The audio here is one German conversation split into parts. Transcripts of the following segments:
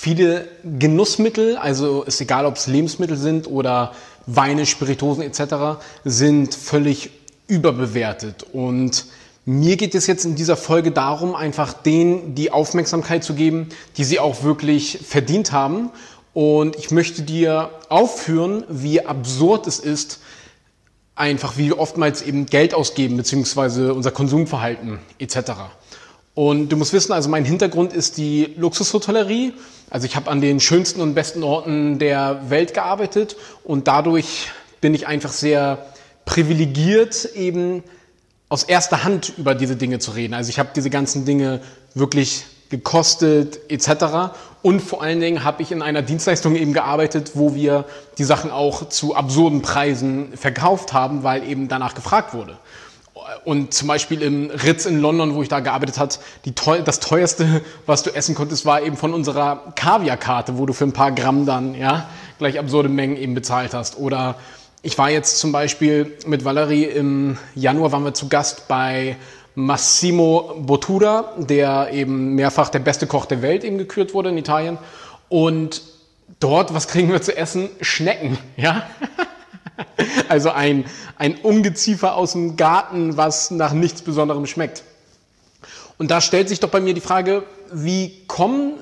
viele Genussmittel, also ist egal, ob es Lebensmittel sind oder Weine, Spirituosen etc., sind völlig überbewertet. Und mir geht es jetzt in dieser Folge darum, einfach denen die Aufmerksamkeit zu geben, die sie auch wirklich verdient haben. Und ich möchte dir aufführen, wie absurd es ist, einfach wie wir oftmals eben Geld ausgeben, beziehungsweise unser Konsumverhalten etc. Und du musst wissen, also mein Hintergrund ist die Luxushotellerie. Also ich habe an den schönsten und besten Orten der Welt gearbeitet und dadurch bin ich einfach sehr privilegiert, eben aus erster Hand über diese Dinge zu reden. Also ich habe diese ganzen Dinge wirklich gekostet etc. Und vor allen Dingen habe ich in einer Dienstleistung eben gearbeitet, wo wir die Sachen auch zu absurden Preisen verkauft haben, weil eben danach gefragt wurde. Und zum Beispiel im Ritz in London, wo ich da gearbeitet habe, das teuerste, was du essen konntest, war eben von unserer Kaviarkarte, wo du für ein paar Gramm dann gleich absurde Mengen eben bezahlt hast. Oder ich war jetzt zum Beispiel mit Valerie im Januar, waren wir zu Gast bei Massimo Bottura, der eben mehrfach der beste Koch der Welt eben gekürt wurde in Italien. Und dort, was kriegen wir zu essen? Schnecken, ja? Also ein Ungeziefer aus dem Garten, was nach nichts Besonderem schmeckt. Und da stellt sich doch bei mir die Frage, wie kommt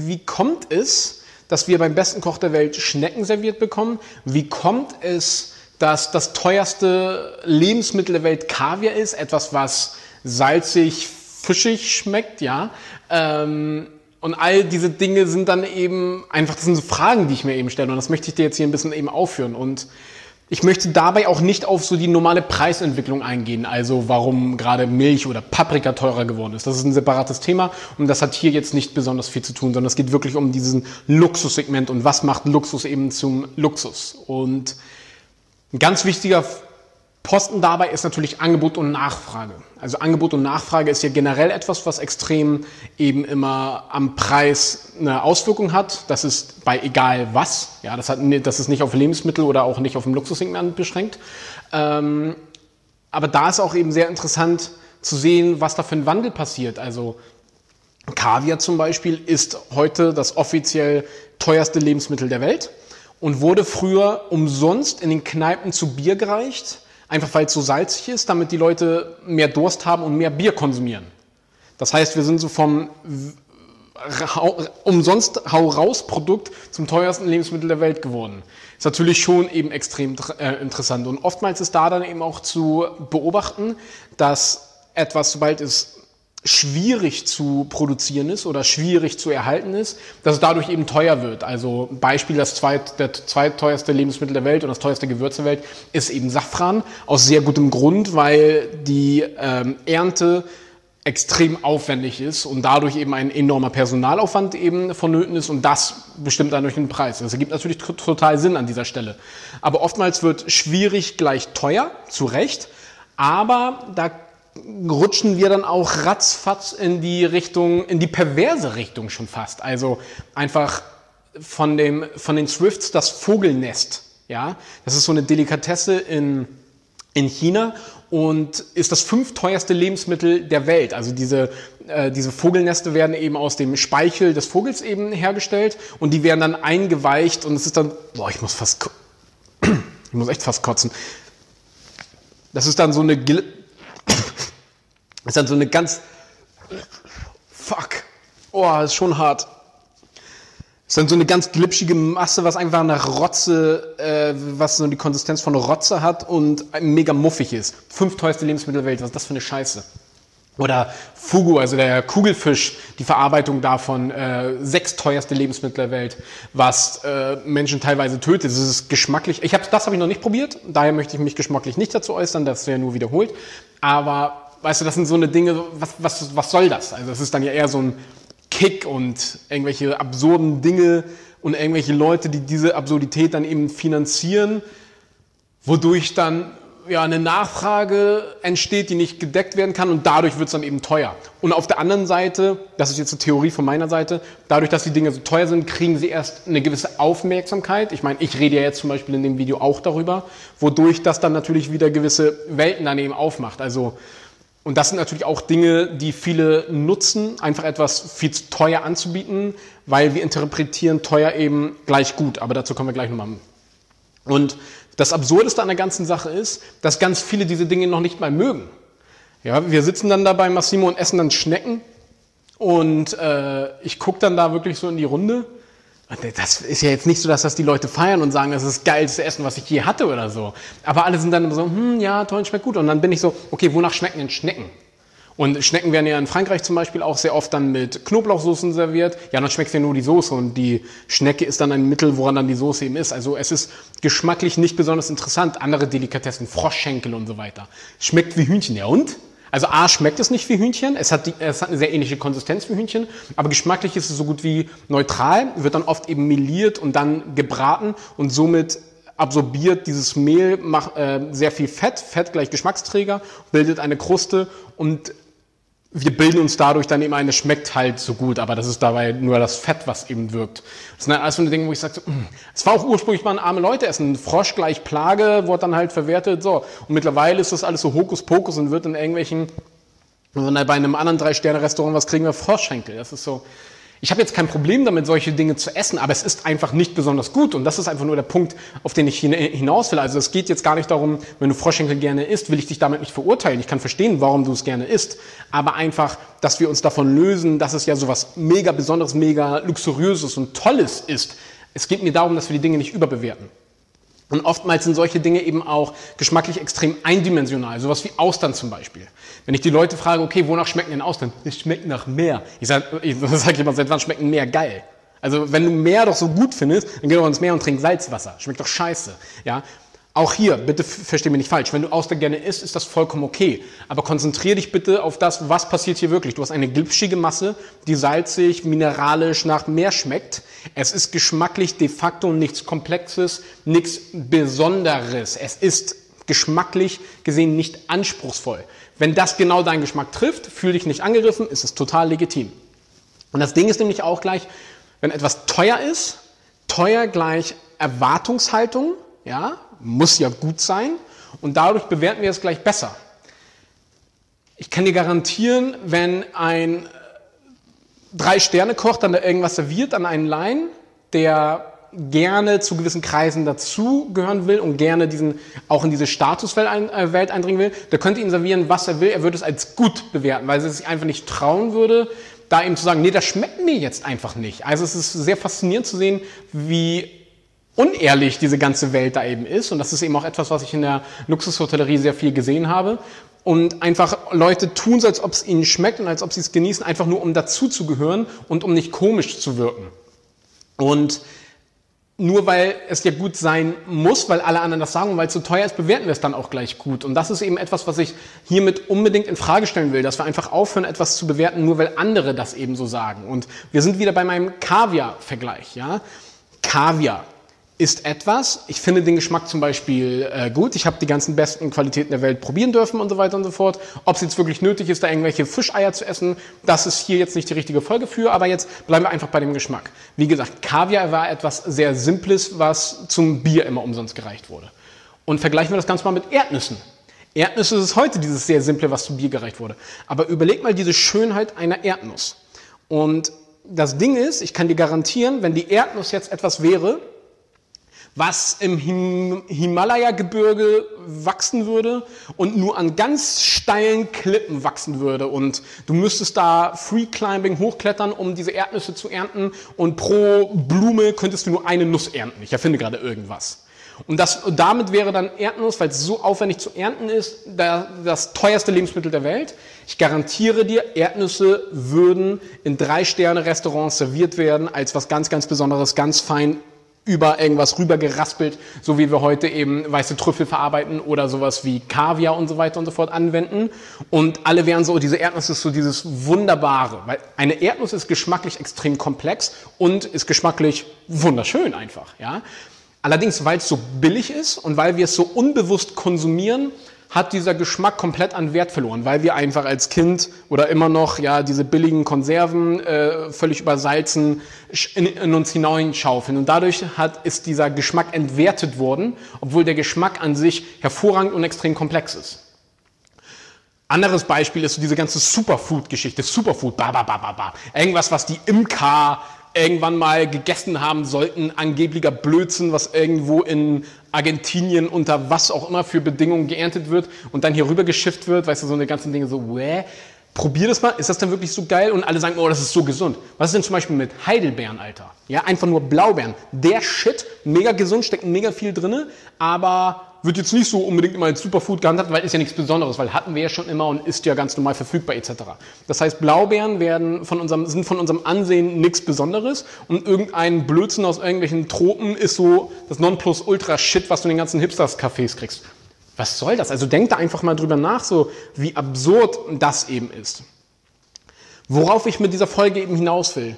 es, dass wir beim besten Koch der Welt Schnecken serviert bekommen? Wie kommt es, dass das teuerste Lebensmittel der Welt Kaviar ist? Etwas, was salzig, fischig schmeckt, ja. Und all diese Dinge sind dann eben einfach, das sind so Fragen, die ich mir eben stelle. Und das möchte ich dir jetzt hier ein bisschen eben aufführen. Und ich möchte dabei auch nicht auf so die normale Preisentwicklung eingehen, also warum gerade Milch oder Paprika teurer geworden ist. Das ist ein separates Thema und das hat hier jetzt nicht besonders viel zu tun, sondern es geht wirklich um diesen Luxussegment und was macht Luxus eben zum Luxus. Und ein ganz wichtiger Posten dabei ist natürlich Angebot und Nachfrage. Also Angebot und Nachfrage ist ja generell etwas, was extrem eben immer am Preis eine Auswirkung hat. Das ist bei egal was. Ja, das ist nicht auf Lebensmittel oder auch nicht auf dem Luxussegment beschränkt. Aber da ist auch eben sehr interessant zu sehen, was da für ein Wandel passiert. Also Kaviar zum Beispiel ist heute das offiziell teuerste Lebensmittel der Welt und wurde früher umsonst in den Kneipen zu Bier gereicht. Einfach weil es so salzig ist, damit die Leute mehr Durst haben und mehr Bier konsumieren. Das heißt, wir sind so vom umsonst Hau-Raus-Produkt zum teuersten Lebensmittel der Welt geworden. Ist natürlich schon eben extrem interessant. Und oftmals ist da dann eben auch zu beobachten, dass etwas, sobald es schwierig zu produzieren ist oder schwierig zu erhalten ist, dass es dadurch eben teuer wird. Also Beispiel, der zweitteuerste Lebensmittel der Welt und das teuerste Gewürz der Welt ist eben Safran, aus sehr gutem Grund, weil die Ernte extrem aufwendig ist und dadurch eben ein enormer Personalaufwand eben vonnöten ist und das bestimmt dann durch den Preis. Das ergibt natürlich total Sinn an dieser Stelle. Aber oftmals wird schwierig gleich teuer, zu Recht, aber da rutschen wir dann auch ratzfatz in die perverse Richtung schon fast. Also einfach von den Swifts das Vogelnest. Ja? Das ist so eine Delikatesse in China und ist das 5. teuerste Lebensmittel der Welt. Also diese Vogelneste werden eben aus dem Speichel des Vogels eben hergestellt und die werden dann eingeweicht und es ist dann, ich muss echt fast kotzen. Das ist dann so eine ganz, das ist schon hart. Das ist dann so eine ganz glitschige Masse, was einfach nach Rotze, was so die Konsistenz von Rotze hat und mega muffig ist. 5. teuerste Lebensmittel der Welt, was ist das für eine Scheiße? Oder Fugu, also der Kugelfisch, die Verarbeitung davon, 6. teuerste Lebensmittel der Welt, was Menschen teilweise tötet. Das ist geschmacklich. Das habe ich noch nicht probiert, daher möchte ich mich geschmacklich nicht dazu äußern, das wäre nur wiederholt. Aber weißt du, das sind so eine Dinge, was soll das? Also das ist dann ja eher so ein Kick und irgendwelche absurden Dinge und irgendwelche Leute, die diese Absurdität dann eben finanzieren, wodurch dann eine Nachfrage entsteht, die nicht gedeckt werden kann und dadurch wird es dann eben teuer. Und auf der anderen Seite, das ist jetzt eine Theorie von meiner Seite, dadurch, dass die Dinge so teuer sind, kriegen sie erst eine gewisse Aufmerksamkeit. Ich meine, ich rede ja jetzt zum Beispiel in dem Video auch darüber, wodurch das dann natürlich wieder gewisse Welten dann eben aufmacht. Also Und das sind natürlich auch Dinge, die viele nutzen, einfach etwas viel zu teuer anzubieten, weil wir interpretieren teuer eben gleich gut. Aber dazu kommen wir gleich nochmal. Und das Absurdeste an der ganzen Sache ist, dass ganz viele diese Dinge noch nicht mal mögen. Ja, wir sitzen dann da bei Massimo und essen dann Schnecken und ich gucke dann da wirklich so in die Runde. Das ist ja jetzt nicht so, dass das die Leute feiern und sagen, das ist das geilste Essen, was ich je hatte oder so. Aber alle sind dann immer so, ja, toll, schmeckt gut. Und dann bin ich so, okay, wonach schmecken denn Schnecken? Und Schnecken werden ja in Frankreich zum Beispiel auch sehr oft dann mit Knoblauchsoßen serviert. Ja, dann schmeckt ja nur die Soße und die Schnecke ist dann ein Mittel, woran dann die Soße eben ist. Also es ist geschmacklich nicht besonders interessant. Andere Delikatessen, Froschschenkel und so weiter. Schmeckt wie Hühnchen, ja und? Also A, schmeckt es nicht wie Hühnchen, es hat eine sehr ähnliche Konsistenz wie Hühnchen, aber geschmacklich ist es so gut wie neutral, wird dann oft eben meliert und dann gebraten und somit absorbiert dieses Mehl sehr viel Fett, Fett gleich Geschmacksträger, bildet eine Kruste und wir bilden uns dadurch dann eben ein, es schmeckt halt so gut, aber das ist dabei nur das Fett, was eben wirkt. Das sind dann alles so eine Dinge, wo ich sage, es war auch ursprünglich mal ein arme Leute essen. Frosch gleich Plage, wurde dann halt verwertet, so. Und mittlerweile ist das alles so Hokuspokus und wird in irgendwelchen, wenn wir bei einem anderen 3-Sterne-Restaurant was kriegen wir, Froschschenkel. Das ist so. Ich habe jetzt kein Problem damit, solche Dinge zu essen, aber es ist einfach nicht besonders gut und das ist einfach nur der Punkt, auf den ich hinaus will. Also es geht jetzt gar nicht darum, wenn du Froschschenkel gerne isst, will ich dich damit nicht verurteilen. Ich kann verstehen, warum du es gerne isst, aber einfach, dass wir uns davon lösen, dass es ja sowas mega Besonderes, mega Luxuriöses und Tolles ist. Es geht mir darum, dass wir die Dinge nicht überbewerten. Und oftmals sind solche Dinge eben auch geschmacklich extrem eindimensional, sowas wie Austern zum Beispiel. Wenn ich die Leute frage, okay, wonach schmecken denn Austern? Es schmeckt nach Meer. Ich sage jemand, seit wann schmeckt ein Meer geil? Also wenn du Meer doch so gut findest, dann geh doch ins Meer und trink Salzwasser. Schmeckt doch scheiße. Ja? Auch hier, bitte versteh mich nicht falsch, wenn du Austern gerne isst, ist das vollkommen okay. Aber konzentriere dich bitte auf das, was passiert hier wirklich. Du hast eine glitschige Masse, die salzig, mineralisch nach Meer schmeckt. Es ist geschmacklich de facto nichts Komplexes, nichts Besonderes. Es ist geschmacklich gesehen nicht anspruchsvoll. Wenn das genau deinen Geschmack trifft, fühl dich nicht angegriffen, ist es total legitim. Und das Ding ist nämlich auch gleich, wenn etwas teuer ist, teuer gleich Erwartungshaltung, ja, muss ja gut sein und dadurch bewerten wir es gleich besser. Ich kann dir garantieren, wenn ein 3-Sterne-Koch dann da irgendwas serviert an einen Laien, der gerne zu gewissen Kreisen dazugehören will und gerne auch in diese Statuswelt eindringen will, der könnte ihn servieren, was er will, er würde es als gut bewerten, weil er sich einfach nicht trauen würde, da ihm zu sagen, nee, das schmeckt mir jetzt einfach nicht. Also es ist sehr faszinierend zu sehen, wie unehrlich diese ganze Welt da eben ist. Und das ist eben auch etwas, was ich in der Luxushotellerie sehr viel gesehen habe. Und einfach Leute tun so, als ob es ihnen schmeckt und als ob sie es genießen, einfach nur um dazuzugehören und um nicht komisch zu wirken. Und nur weil es ja gut sein muss, weil alle anderen das sagen und weil es so teuer ist, bewerten wir es dann auch gleich gut. Und das ist eben etwas, was ich hiermit unbedingt in Frage stellen will, dass wir einfach aufhören, etwas zu bewerten, nur weil andere das eben so sagen. Und wir sind wieder bei meinem Kaviar-Vergleich. Ja? Kaviar ist etwas, ich finde den Geschmack zum Beispiel gut, ich habe die ganzen besten Qualitäten der Welt probieren dürfen und so weiter und so fort. Ob es jetzt wirklich nötig ist, da irgendwelche Fischeier zu essen, das ist hier jetzt nicht die richtige Folge für, aber jetzt bleiben wir einfach bei dem Geschmack. Wie gesagt, Kaviar war etwas sehr Simples, was zum Bier immer umsonst gereicht wurde. Und vergleichen wir das Ganze mal mit Erdnüssen. Erdnüsse ist heute dieses sehr Simple, was zum Bier gereicht wurde. Aber überleg mal diese Schönheit einer Erdnuss. Und das Ding ist, ich kann dir garantieren, wenn die Erdnuss jetzt etwas wäre, was im Himalaya-Gebirge wachsen würde und nur an ganz steilen Klippen wachsen würde. Und du müsstest da Free-Climbing hochklettern, um diese Erdnüsse zu ernten. Und pro Blume könntest du nur eine Nuss ernten. Ich erfinde gerade irgendwas. Und damit wäre dann Erdnuss, weil es so aufwendig zu ernten ist, das teuerste Lebensmittel der Welt. Ich garantiere dir, Erdnüsse würden in 3-Sterne-Restaurants serviert werden als was ganz, ganz Besonderes, ganz fein über irgendwas rübergeraspelt, so wie wir heute eben weiße Trüffel verarbeiten oder sowas wie Kaviar und so weiter und so fort anwenden. Und alle wären so, diese Erdnuss ist so dieses Wunderbare, weil eine Erdnuss ist geschmacklich extrem komplex und ist geschmacklich wunderschön einfach, ja. Allerdings, weil es so billig ist und weil wir es so unbewusst konsumieren, hat dieser Geschmack komplett an Wert verloren, weil wir einfach als Kind oder immer noch ja diese billigen Konserven völlig übersalzen in uns hineinschaufeln. Und dadurch ist dieser Geschmack entwertet worden, obwohl der Geschmack an sich hervorragend und extrem komplex ist. Anderes Beispiel ist so diese ganze Superfood-Geschichte. Superfood, irgendwas, was die Imker irgendwann mal gegessen haben sollten, angeblicher Blödsinn, was irgendwo in Argentinien unter was auch immer für Bedingungen geerntet wird und dann hier rüber geschifft wird, weißt du, so eine ganzen Dinge so, probier das mal, ist das denn wirklich so geil? Und alle sagen, oh, das ist so gesund. Was ist denn zum Beispiel mit Heidelbeeren, Alter? Ja, einfach nur Blaubeeren. Der Shit, mega gesund, steckt mega viel drin, aber wird jetzt nicht so unbedingt immer als Superfood gehandhabt, weil ist ja nichts Besonderes, weil hatten wir ja schon immer und ist ja ganz normal verfügbar etc. Das heißt, Blaubeeren sind von unserem Ansehen nichts Besonderes und irgendein Blödsinn aus irgendwelchen Tropen ist so das Nonplusultra-Shit, was du in den ganzen Hipsters-Cafés kriegst. Was soll das? Also denk da einfach mal drüber nach, so wie absurd das eben ist. Worauf ich mit dieser Folge eben hinaus will.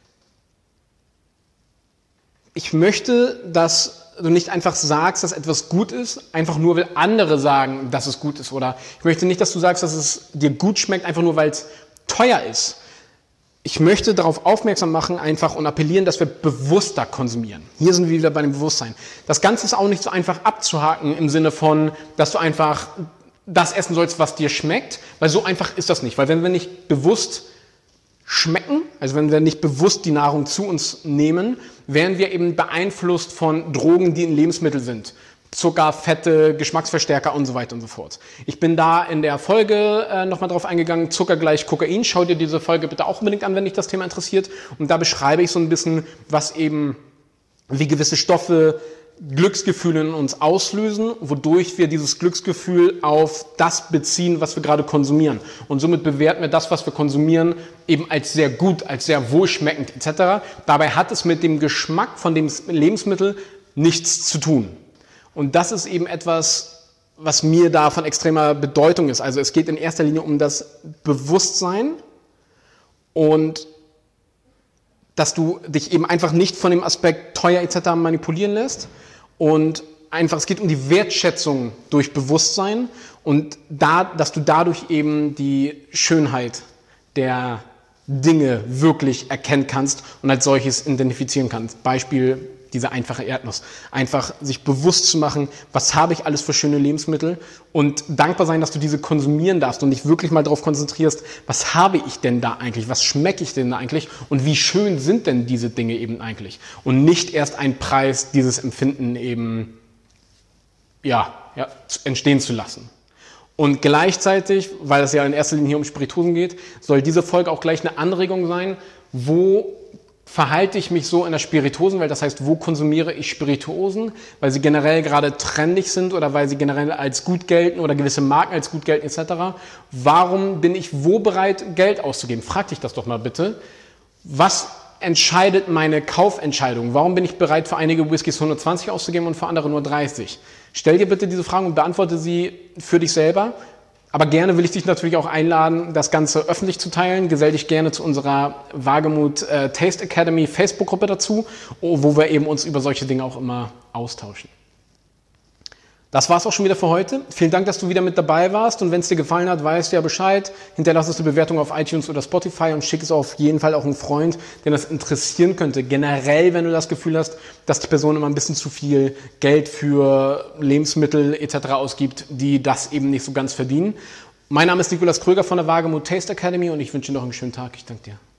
Ich möchte, dass du nicht einfach sagst, dass etwas gut ist, einfach nur, weil andere sagen, dass es gut ist. Oder ich möchte nicht, dass du sagst, dass es dir gut schmeckt, einfach nur, weil es teuer ist. Ich möchte darauf aufmerksam machen einfach und appellieren, dass wir bewusster konsumieren. Hier sind wir wieder bei dem Bewusstsein. Das Ganze ist auch nicht so einfach abzuhaken im Sinne von, dass du einfach das essen sollst, was dir schmeckt, weil so einfach ist das nicht. Weil wenn wir nicht bewusst schmecken, also wenn wir nicht bewusst die Nahrung zu uns nehmen, werden wir eben beeinflusst von Drogen, die in Lebensmitteln sind. Zucker, Fette, Geschmacksverstärker und so weiter und so fort. Ich bin da in der Folge nochmal drauf eingegangen, Zucker gleich Kokain. Schau dir diese Folge bitte auch unbedingt an, wenn dich das Thema interessiert. Und da beschreibe ich so ein bisschen, wie gewisse Stoffe Glücksgefühle in uns auslösen, wodurch wir dieses Glücksgefühl auf das beziehen, was wir gerade konsumieren. Und somit bewerten wir das, was wir konsumieren, eben als sehr gut, als sehr wohlschmeckend etc. Dabei hat es mit dem Geschmack von dem Lebensmittel nichts zu tun. Und das ist eben etwas, was mir da von extremer Bedeutung ist. Also es geht in erster Linie um das Bewusstsein und dass du dich eben einfach nicht von dem Aspekt teuer etc. manipulieren lässt. Und einfach, es geht um die Wertschätzung durch Bewusstsein und dass du dadurch eben die Schönheit der Dinge wirklich erkennen kannst und als solches identifizieren kannst. Beispiel diese einfache Erdnuss. Einfach sich bewusst zu machen, was habe ich alles für schöne Lebensmittel und dankbar sein, dass du diese konsumieren darfst und dich wirklich mal darauf konzentrierst, was habe ich denn da eigentlich, was schmecke ich denn da eigentlich und wie schön sind denn diese Dinge eben eigentlich und nicht erst ein Preis, dieses Empfinden eben entstehen zu lassen. Und gleichzeitig, weil es ja in erster Linie hier um Spirituosen geht, soll diese Folge auch gleich eine Anregung sein, wo verhalte ich mich so in der Spirituosenwelt, das heißt, wo konsumiere ich Spirituosen, weil sie generell gerade trendig sind oder weil sie generell als gut gelten oder gewisse Marken als gut gelten etc. Warum bin ich wo bereit, Geld auszugeben? Frag dich das doch mal bitte. Was entscheidet meine Kaufentscheidung? Warum bin ich bereit, für einige Whiskys 120 auszugeben und für andere nur 30? Stell dir bitte diese Fragen und beantworte sie für dich selber. Aber gerne will ich dich natürlich auch einladen, das Ganze öffentlich zu teilen. Gesell dich gerne zu unserer Wagemut Taste Academy Facebook-Gruppe dazu, wo wir eben uns über solche Dinge auch immer austauschen. Das war's auch schon wieder für heute. Vielen Dank, dass du wieder mit dabei warst. Und wenn es dir gefallen hat, weißt du ja Bescheid. Hinterlass uns eine Bewertung auf iTunes oder Spotify und schick es auf jeden Fall auch einen Freund, den das interessieren könnte. Generell, wenn du das Gefühl hast, dass die Person immer ein bisschen zu viel Geld für Lebensmittel etc. ausgibt, die das eben nicht so ganz verdienen. Mein Name ist Nikolas Kröger von der Wagemut Taste Academy und ich wünsche dir noch einen schönen Tag. Ich danke dir.